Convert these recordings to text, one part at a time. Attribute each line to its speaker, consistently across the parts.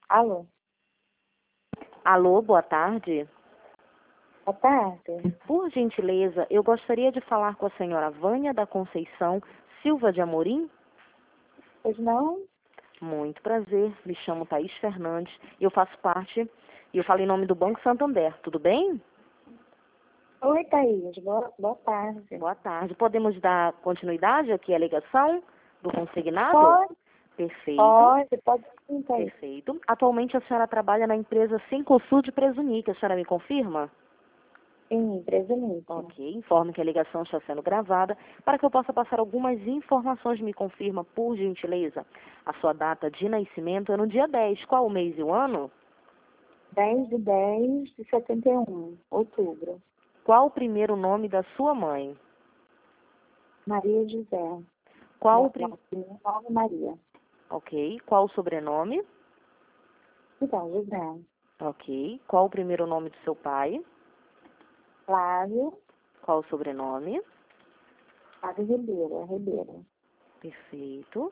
Speaker 1: Alô?
Speaker 2: Alô, boa tarde.
Speaker 1: Boa tarde.
Speaker 2: Por gentileza, eu gostaria de falar com a senhora Vânia da Conceição Silva de Amorim.
Speaker 1: Pois não?
Speaker 2: Muito prazer, me chamo Thaís Fernandes e eu faço parte, e eu falo em nome do Banco Santander, tudo bem?
Speaker 1: Oi, Thaís. Boa tarde.
Speaker 2: Boa tarde. Podemos dar continuidade aqui à ligação do consignado?
Speaker 1: Pode,
Speaker 2: Perfeito.
Speaker 1: pode sim, Thaís.
Speaker 2: Perfeito. Atualmente a senhora trabalha na empresa Cencosud de Presunic, a senhora me confirma?
Speaker 1: Sim, presumido.
Speaker 2: Ok, informe que a ligação está sendo gravada para que eu possa passar algumas informações. Me confirma, por gentileza. A sua data de nascimento é no dia 10. Qual o mês e o ano?
Speaker 1: 10/10/71, outubro.
Speaker 2: Qual o primeiro nome da sua mãe?
Speaker 1: Maria José.
Speaker 2: Qual o
Speaker 1: Nova Maria.
Speaker 2: Ok. Qual o sobrenome?
Speaker 1: Então, José.
Speaker 2: Ok. Qual o primeiro nome do seu pai?
Speaker 1: Flávio.
Speaker 2: Qual o sobrenome?
Speaker 1: Flávio Ribeiro.
Speaker 2: Perfeito.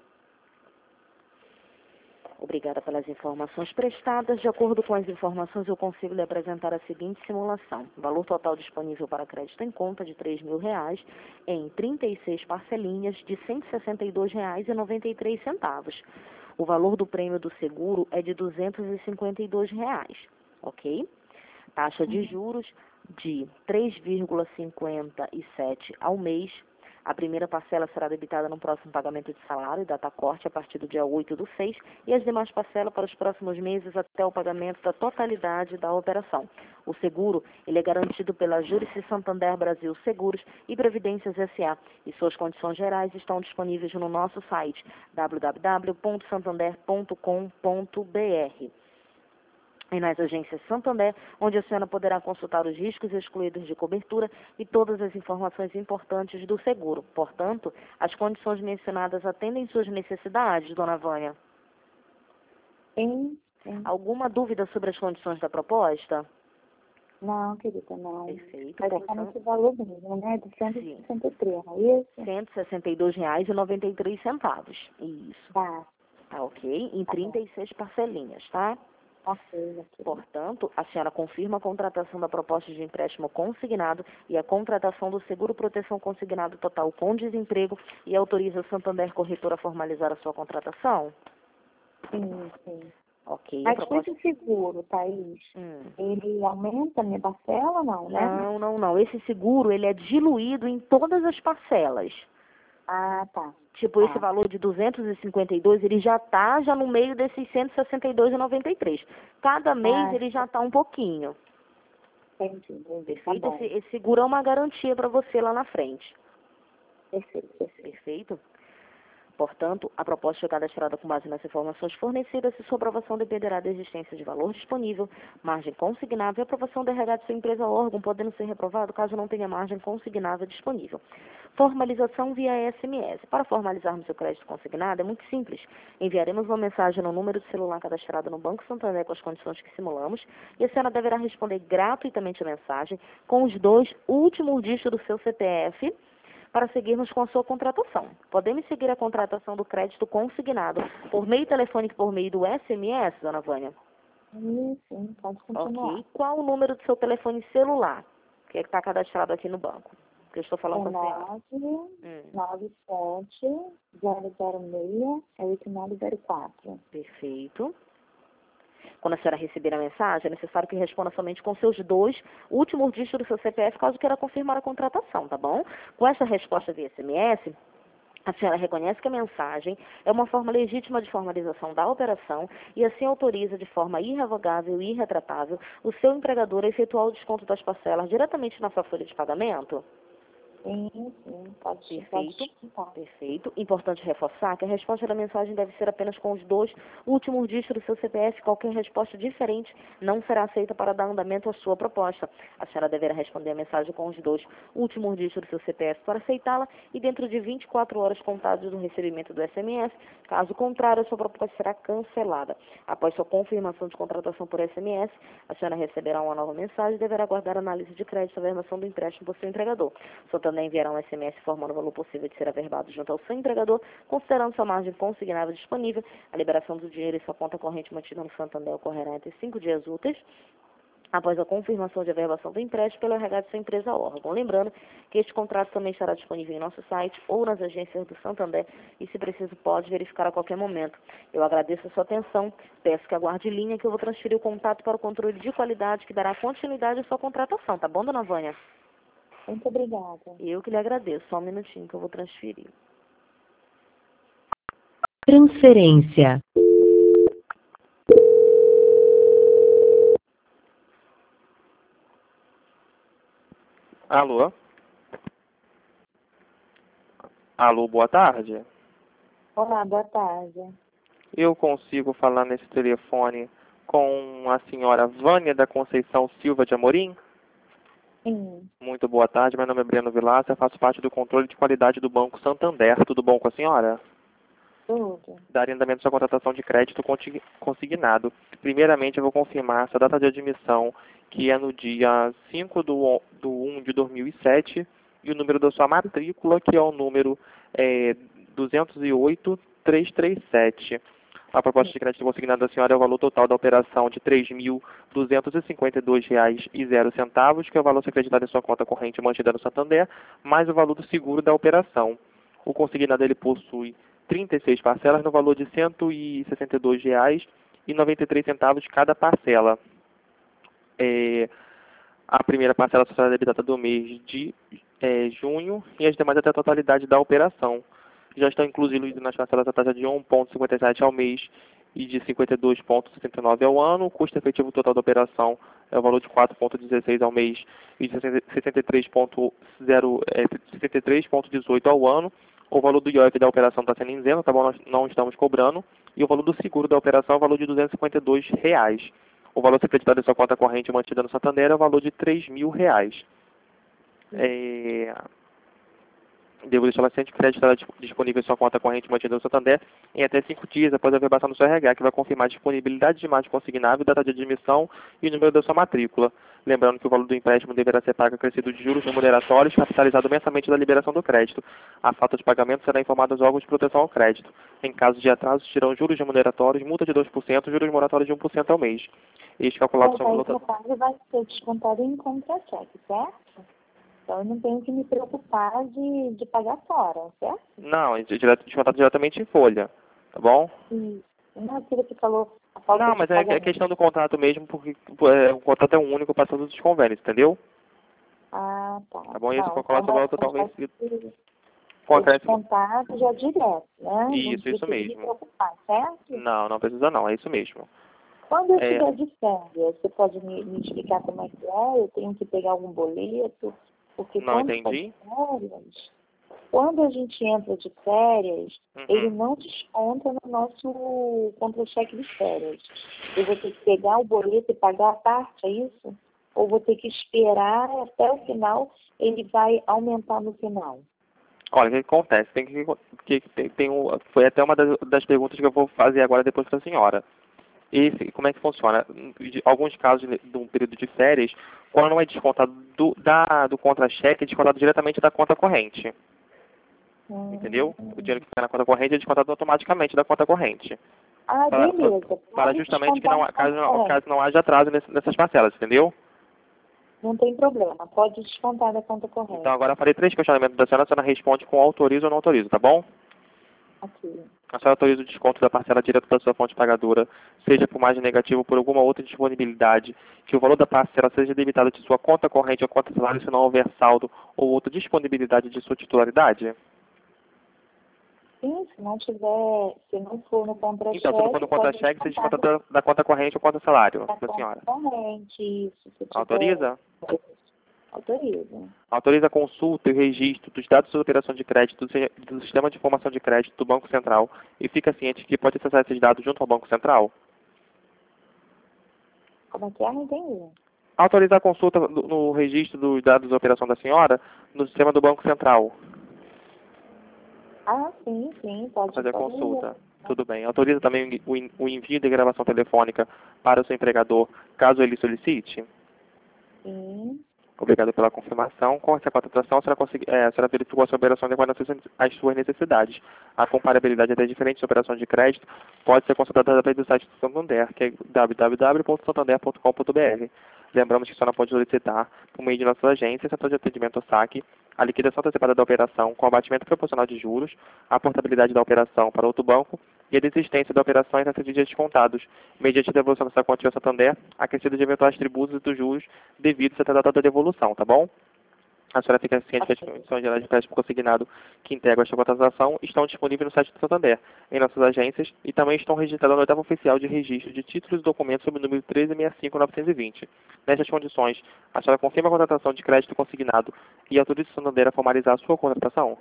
Speaker 2: Obrigada pelas informações prestadas. De acordo com as informações, eu consigo lhe apresentar a seguinte simulação. Valor total disponível para crédito em conta de R$3.000 em 36 parcelinhas de R$162,93. O valor do prêmio do seguro é de R$252, ok? Taxa de juros de 3,57 ao mês. A primeira parcela será debitada no próximo pagamento de salário e data corte a partir do dia 8/6 e as demais parcelas para os próximos meses até o pagamento da totalidade da operação. O seguro ele é garantido pela Júrice Santander Brasil Seguros e Previdências S.A. e suas condições gerais estão disponíveis no nosso site www.santander.com.br. E nas agências Santander, onde a senhora poderá consultar os riscos excluídos de cobertura e todas as informações importantes do seguro. Portanto, as condições mencionadas atendem suas necessidades, dona Vânia?
Speaker 1: Sim.
Speaker 2: Alguma dúvida sobre as condições da proposta?
Speaker 1: Não, querida, não.
Speaker 2: Perfeito.
Speaker 1: Vai ficar nesse valor mesmo, né? De 163, não é isso?
Speaker 2: R$162,93. Isso.
Speaker 1: Tá.
Speaker 2: Tá ok? Em 36 parcelinhas, tá?
Speaker 1: Ok.
Speaker 2: Portanto, a senhora confirma a contratação da proposta de empréstimo consignado e a contratação do seguro proteção consignado total com desemprego e autoriza a Santander Corretora a formalizar a sua contratação?
Speaker 1: Sim.
Speaker 2: Ok.
Speaker 1: Mas com esse seguro, Thaís, ele aumenta a minha parcela ou não, né?
Speaker 2: Não. Esse seguro, ele é diluído em todas as parcelas.
Speaker 1: Ah, tá.
Speaker 2: Tipo, esse valor de 252, ele já está no meio desses 162,93. Cada mês ele já está um pouquinho.
Speaker 1: Entendi.
Speaker 2: Perfeito?
Speaker 1: Tá bom.
Speaker 2: Esse seguro é uma garantia para você lá na frente.
Speaker 1: Perfeito.
Speaker 2: Portanto, a proposta é cadastrada com base nas informações fornecidas, se sua aprovação dependerá da existência de valor disponível, margem consignável e aprovação do RH de sua empresa ou órgão, podendo ser reprovado caso não tenha margem consignável disponível. Formalização via SMS. Para formalizarmos seu crédito consignado é muito simples. Enviaremos uma mensagem no número de celular cadastrado no Banco Santander com as condições que simulamos e a senhora deverá responder gratuitamente a mensagem com os 2 últimos dígitos do seu CPF para seguirmos com a sua contratação. Podemos seguir a contratação do crédito consignado por meio telefônico, por meio do SMS, dona Vânia?
Speaker 1: Sim, pode continuar.
Speaker 2: Ok. Qual o número do seu telefone celular, que está cadastrado aqui no banco? Que eu estou falando com a senhora.
Speaker 1: 997068904.
Speaker 2: Perfeito. Quando a senhora receber a mensagem, é necessário que responda somente com seus 2 últimos dígitos do seu CPF, caso queira confirmar a contratação, tá bom? Com essa resposta via SMS, a senhora reconhece que a mensagem é uma forma legítima de formalização da operação e assim autoriza de forma irrevogável e irretratável o seu empregador a efetuar o desconto das parcelas diretamente na sua folha de pagamento?
Speaker 1: Sim, pode.
Speaker 2: Perfeito. Importante reforçar que a resposta da mensagem deve ser apenas com os 2 últimos dígitos do seu CPF. Qualquer resposta diferente não será aceita para dar andamento à sua proposta. A senhora deverá responder a mensagem com os 2 últimos dígitos do seu CPF para aceitá-la e dentro de 24 horas contadas do recebimento do SMS. Caso contrário, a sua proposta será cancelada. Após sua confirmação de contratação por SMS, a senhora receberá uma nova mensagem e deverá aguardar análise de crédito e avaliação do empréstimo por seu empregador. Santander Santander enviará um SMS informando o valor possível de ser averbado junto ao seu empregador, considerando sua margem consignável disponível. A liberação do dinheiro em sua conta corrente mantida no Santander ocorrerá entre 5 dias úteis após a confirmação de averbação do empréstimo pelo RH de sua empresa órgão. Lembrando que este contrato também estará disponível em nosso site ou nas agências do Santander e, se preciso, pode verificar a qualquer momento. Eu agradeço a sua atenção, peço que aguarde linha que eu vou transferir o contato para o controle de qualidade que dará continuidade à sua contratação, tá bom, dona Vânia?
Speaker 1: Muito obrigada.
Speaker 2: Eu que lhe agradeço, só um minutinho que eu vou transferir.
Speaker 3: Transferência.
Speaker 4: Alô? Alô, boa tarde.
Speaker 1: Olá, boa tarde.
Speaker 4: Eu consigo falar nesse telefone com a senhora Vânia da Conceição Silva de Amorim?
Speaker 1: Sim,
Speaker 4: Muito boa tarde, meu nome é Breno Vilaça, faço parte do controle de qualidade do Banco Santander. Tudo bom com a senhora?
Speaker 1: tudo.
Speaker 4: Daria andamento à sua contratação de crédito consignado. Primeiramente, eu vou confirmar essa data de admissão, que é no dia 5 do 1 de 2007, e o número da sua matrícula, que é o número 208-337. A proposta de crédito consignado da senhora é o valor total da operação de R$ 3.252,00, que é o valor acreditado em sua conta corrente mantida no Santander, mais o valor do seguro da operação. O consignado ele possui 36 parcelas no valor de R$ 162,93 cada parcela. A primeira parcela será debitada do mês de junho e as demais até a totalidade da operação. Já estão incluídos nas parcelas a taxa de 1,57 ao mês e de 52,69 ao ano. O custo efetivo total da operação é o valor de 4,16 ao mês e de 63,18 ao ano. O valor do IOF da operação está sendo isento, tá bom? Nós não estamos cobrando. E o valor do seguro da operação é o valor de R$ 252. O valor acreditado em sua conta corrente mantida no Santander é o valor de R$ 3.000. Devo deixar a ciente que o crédito estará disponível em sua conta corrente mantida no Santander em até 5 dias após a averbação do seu RH, que vai confirmar a disponibilidade de margem consignável, data de admissão e o número da sua matrícula. Lembrando que o valor do empréstimo deverá ser pago acrescido de juros remuneratórios, capitalizado mensalmente da liberação do crédito. A falta de pagamento será informada aos órgãos de proteção ao crédito. Em caso de atraso, terão juros remuneratórios, multa de 2%, juros moratórios de 1% ao mês. Este calculado sobre o valor...
Speaker 1: Essa parte vai ser descontado em contra-cheque, certo? Então, eu não tenho que me preocupar de pagar fora, certo?
Speaker 4: Não, é descontado diretamente em folha, tá bom?
Speaker 1: Sim. Não, aquilo que falou... A falta
Speaker 4: Não,
Speaker 1: de
Speaker 4: mas é
Speaker 1: pagamento.
Speaker 4: questão do contrato mesmo, porque o contrato é único para todos os convênios, entendeu?
Speaker 1: Ah, tá.
Speaker 4: Tá bom? E esse
Speaker 1: Não,
Speaker 4: calculado sobre o valor
Speaker 1: então
Speaker 4: total
Speaker 1: vai
Speaker 4: vencido.
Speaker 1: ser
Speaker 4: Contrato...
Speaker 1: descontado já direto, né?
Speaker 4: Isso
Speaker 1: Não precisa me
Speaker 4: mesmo.
Speaker 1: preocupar, certo?
Speaker 4: Não, não precisa não, é isso mesmo.
Speaker 1: Quando eu
Speaker 4: É,
Speaker 1: estiver de férias, você pode me explicar como é que é? Eu tenho que pegar algum boleto? Porque
Speaker 4: não
Speaker 1: quando está
Speaker 4: entendi.
Speaker 1: de férias, quando a gente entra de férias, ele não desconta no nosso contra-cheque de férias. Eu vou ter que pegar o boleto e pagar a parte, é isso? Ou vou ter que esperar até o final, ele vai aumentar no final?
Speaker 4: Olha, o que acontece? Foi até uma das perguntas que eu vou fazer agora depois para a senhora. Como é que funciona? Em alguns casos de um período de férias, quando não é descontado do contra-cheque, é descontado diretamente da conta corrente. Entendeu? O dinheiro que fica na conta corrente é descontado automaticamente da conta corrente.
Speaker 1: Ah, beleza.
Speaker 4: Para justamente que
Speaker 1: Descontar no
Speaker 4: caso não haja atraso nessas parcelas, entendeu?
Speaker 1: Não tem problema, pode descontar da conta corrente.
Speaker 4: Então agora eu farei 3 questionamentos da senhora, a senhora responde com autorizo ou não autorizo, tá bom?
Speaker 1: Aqui.
Speaker 4: A senhora autoriza o desconto da parcela direto da sua fonte pagadora, seja por margem negativa ou por alguma outra disponibilidade, que o valor da parcela seja debitado de sua conta corrente ou conta salário se não houver saldo ou outra disponibilidade de sua titularidade?
Speaker 1: Sim, se não for no contra-cheque...
Speaker 4: Então, se não for no contra-cheque, você desconta da conta corrente ou conta salário da senhora.
Speaker 1: Corrente, isso. Se tiver...
Speaker 4: Autoriza?
Speaker 1: Autoriza.
Speaker 4: Autoriza a consulta e o registro dos dados de operação de crédito do Sistema de Informação de Crédito do Banco Central e fica ciente que pode acessar esses dados junto ao Banco Central?
Speaker 1: Como é que é? Não entendi.
Speaker 4: Autorizar a consulta no registro dos dados de operação da senhora no sistema do Banco Central.
Speaker 1: Ah, sim, pode
Speaker 4: Fazer a
Speaker 1: fazer.
Speaker 4: consulta. Tudo bem. Autoriza também o envio de gravação telefônica para o seu empregador, caso ele solicite?
Speaker 1: Sim.
Speaker 4: Obrigado pela confirmação. Com essa contratação, a senhora verificou a sua operação de acordo às suas necessidades. A comparabilidade entre as diferentes operações de crédito pode ser consultada através do site do Santander, que é www.santander.com.br. Lembramos que a senhora pode solicitar, por meio de nossas agências, central de atendimento SAC, a liquidação antecipada da operação com abatimento proporcional de juros, a portabilidade da operação para outro banco e a desistência da operação em 60 dias descontados, mediante a devolução dessa quantia ao Santander, acrescida de eventuais tributos e dos juros devidos até a data da devolução, tá bom? A senhora fica ciente que as condições gerais de crédito consignado que integram esta contratação estão disponíveis no site do Santander, em nossas agências, e também estão registradas na oitava oficial de registro de títulos e documentos sob o número 1365920. Nestas condições, a senhora confirma a contratação de crédito consignado e autoriza o Santander a formalizar a sua contratação?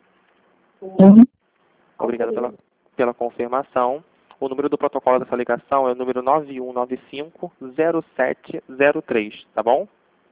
Speaker 4: Obrigado pela confirmação. O número do protocolo dessa ligação é o número 91950703, tá bom?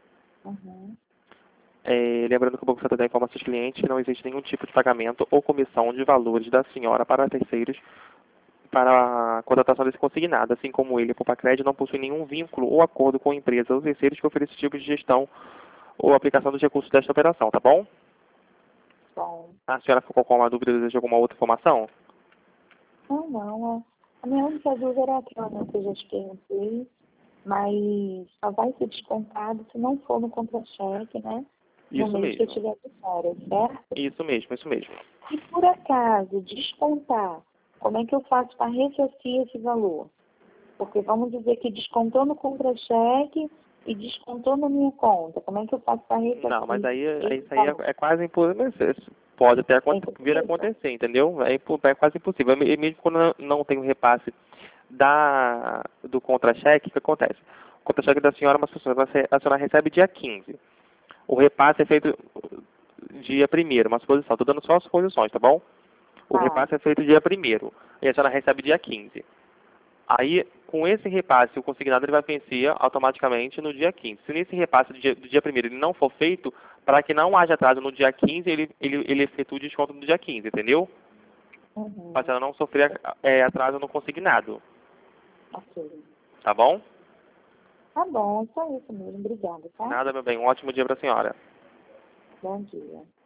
Speaker 4: Lembrando que o Banco Santander informa seus clientes que não existe nenhum tipo de pagamento ou comissão de valores da senhora para terceiros para a contratação desse consignado, assim como ele, Poupa Crédito, não possui nenhum vínculo ou acordo com empresas ou terceiros que ofereçam esse tipo de gestão ou aplicação dos recursos desta operação, tá bom?
Speaker 1: Bom.
Speaker 4: A senhora ficou com uma dúvida ou deseja alguma outra informação?
Speaker 1: Não. A minha única dúvida era aquela que eu já te perguntei, mas só vai ser descontado se não for no contra-cheque, né? No
Speaker 4: Isso
Speaker 1: mês que eu
Speaker 4: mesmo.
Speaker 1: tiver de férias, certo?
Speaker 4: Isso mesmo.
Speaker 1: Se por acaso descontar, como é que eu faço para ressarcir esse valor? Porque vamos dizer que descontou no contra-cheque e descontou na minha conta. Como é que eu faço para ressarcir?
Speaker 4: Não, mas isso aí é quase impossível. Pode até vir a acontecer, entendeu? É quase impossível. E mesmo quando não tem o repasse do contra-cheque, o que acontece? O contra-cheque da senhora, a senhora recebe dia 15. O repasse é feito dia 1º, uma suposição. Estou dando só as suposições, tá bom? O repasse é feito dia 1º e a senhora recebe dia 15. Aí, com esse repasse, o consignado ele vai vencer automaticamente no dia 15. Se nesse repasse do dia 1º ele não for feito, para que não haja atraso no dia 15, ele efetua o desconto no dia 15, entendeu? Para a senhora não sofrer atraso no consignado.
Speaker 1: Ok.
Speaker 4: Tá bom?
Speaker 1: Tá bom, só isso mesmo. Obrigada, tá?
Speaker 4: Nada, meu bem. Um ótimo dia para a senhora.
Speaker 1: Bom dia.